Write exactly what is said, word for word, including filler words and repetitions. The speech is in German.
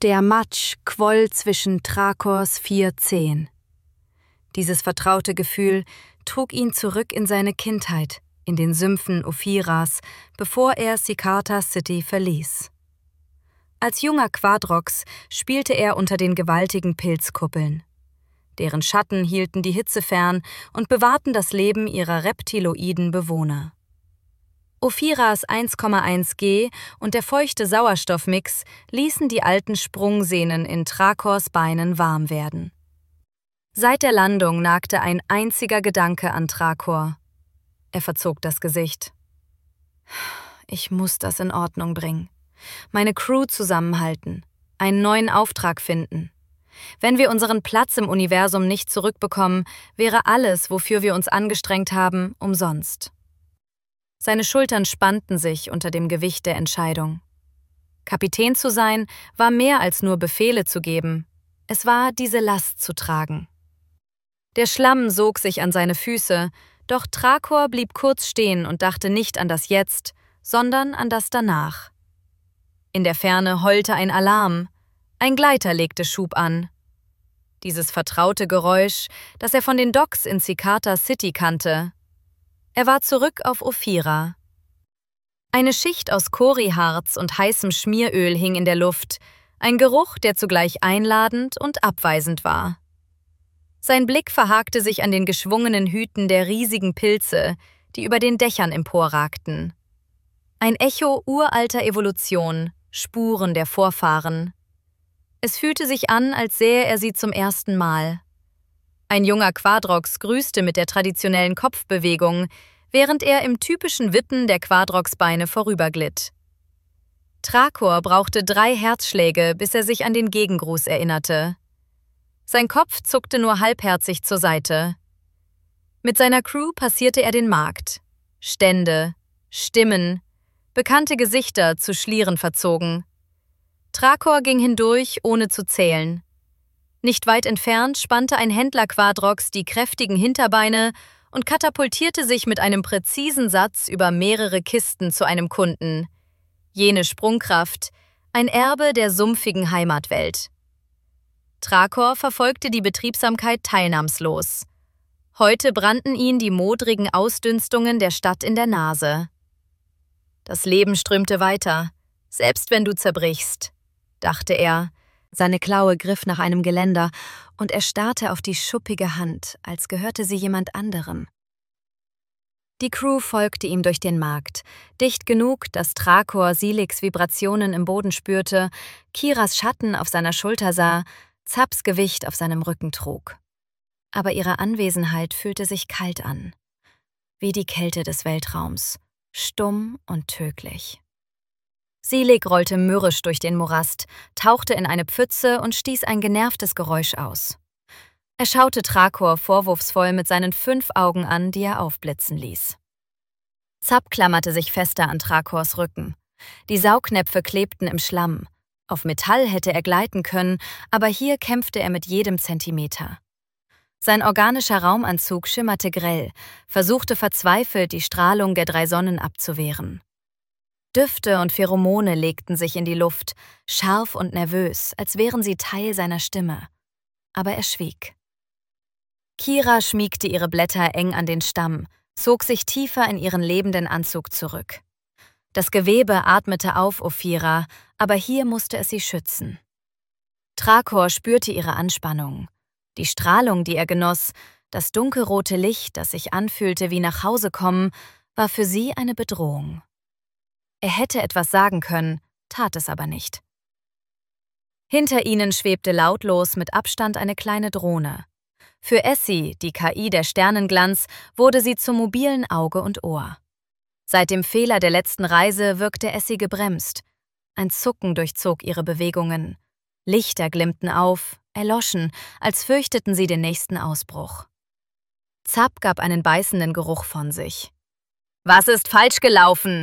Der Matsch quoll zwischen Thrakors vier Zehen. Dieses vertraute Gefühl trug ihn zurück in seine Kindheit, in den Sümpfen Ophiras, bevor er Sikata City verließ. Als junger Quadrox spielte er unter den gewaltigen Pilzkuppeln. Deren Schatten hielten die Hitze fern und bewahrten das Leben ihrer reptiloiden Bewohner. Ophiras eins Komma eins G und der feuchte Sauerstoffmix ließen die alten Sprungsehnen in Thrakors Beinen warm werden. Seit der Landung nagte ein einziger Gedanke an Thrakor. Er verzog das Gesicht. Ich muss das in Ordnung bringen. Meine Crew zusammenhalten. Einen neuen Auftrag finden. Wenn wir unseren Platz im Universum nicht zurückbekommen, wäre alles, wofür wir uns angestrengt haben, umsonst. Seine Schultern spannten sich unter dem Gewicht der Entscheidung. Kapitän zu sein war mehr als nur Befehle zu geben. Es war, diese Last zu tragen. Der Schlamm sog sich an seine Füße, doch Thrakor blieb kurz stehen und dachte nicht an das Jetzt, sondern an das Danach. In der Ferne heulte ein Alarm. Ein Gleiter legte Schub an. Dieses vertraute Geräusch, das er von den Docks in Sikata City kannte. Er war zurück auf Ophira. Eine Schicht aus Koriharz und heißem Schmieröl hing in der Luft, ein Geruch, der zugleich einladend und abweisend war. Sein Blick verhakte sich an den geschwungenen Hüten der riesigen Pilze, die über den Dächern emporragten. Ein Echo uralter Evolution, Spuren der Vorfahren. Es fühlte sich an, als sähe er sie zum ersten Mal. Ein junger Quadrox grüßte mit der traditionellen Kopfbewegung, während er im typischen Wippen der Quadrox-Beine vorüberglitt. Thrakor brauchte drei Herzschläge, bis er sich an den Gegengruß erinnerte. Sein Kopf zuckte nur halbherzig zur Seite. Mit seiner Crew passierte er den Markt. Stände, Stimmen, bekannte Gesichter zu Schlieren verzogen. Thrakor ging hindurch, ohne zu zählen. Nicht weit entfernt spannte ein Händler-Quadrox die kräftigen Hinterbeine und katapultierte sich mit einem präzisen Satz über mehrere Kisten zu einem Kunden. Jene Sprungkraft, ein Erbe der sumpfigen Heimatwelt. Thrakor verfolgte die Betriebsamkeit teilnahmslos. Heute brannten ihn die modrigen Ausdünstungen der Stadt in der Nase. Das Leben strömte weiter, selbst wenn du zerbrichst, dachte er. Seine Klaue griff nach einem Geländer und er starrte auf die schuppige Hand, als gehörte sie jemand anderem. Die Crew folgte ihm durch den Markt, dicht genug, dass Thrakor Siliks Vibrationen im Boden spürte, Kiras Schatten auf seiner Schulter sah, Zaps Gewicht auf seinem Rücken trug. Aber ihre Anwesenheit fühlte sich kalt an, wie die Kälte des Weltraums, stumm und tödlich. Silik rollte mürrisch durch den Morast, tauchte in eine Pfütze und stieß ein genervtes Geräusch aus. Er schaute Thrakor vorwurfsvoll mit seinen fünf Augen an, die er aufblitzen ließ. Zap klammerte sich fester an Thrakors Rücken. Die Saugnäpfe klebten im Schlamm. Auf Metall hätte er gleiten können, aber hier kämpfte er mit jedem Zentimeter. Sein organischer Raumanzug schimmerte grell, versuchte verzweifelt, die Strahlung der drei Sonnen abzuwehren. Düfte und Pheromone legten sich in die Luft, scharf und nervös, als wären sie Teil seiner Stimme. Aber er schwieg. Kira schmiegte ihre Blätter eng an den Stamm, zog sich tiefer in ihren lebenden Anzug zurück. Das Gewebe atmete auf Ophira, aber hier musste es sie schützen. Thrakor spürte ihre Anspannung. Die Strahlung, die er genoss, das dunkelrote Licht, das sich anfühlte wie nach Hause kommen, war für sie eine Bedrohung. Er hätte etwas sagen können, tat es aber nicht. Hinter ihnen schwebte lautlos mit Abstand eine kleine Drohne. Für Essie, die K I der Sternenglanz, wurde sie zum mobilen Auge und Ohr. Seit dem Fehler der letzten Reise wirkte Essie gebremst. Ein Zucken durchzog ihre Bewegungen. Lichter glimmten auf, erloschen, als fürchteten sie den nächsten Ausbruch. Zap gab einen beißenden Geruch von sich. »Was ist falsch gelaufen?«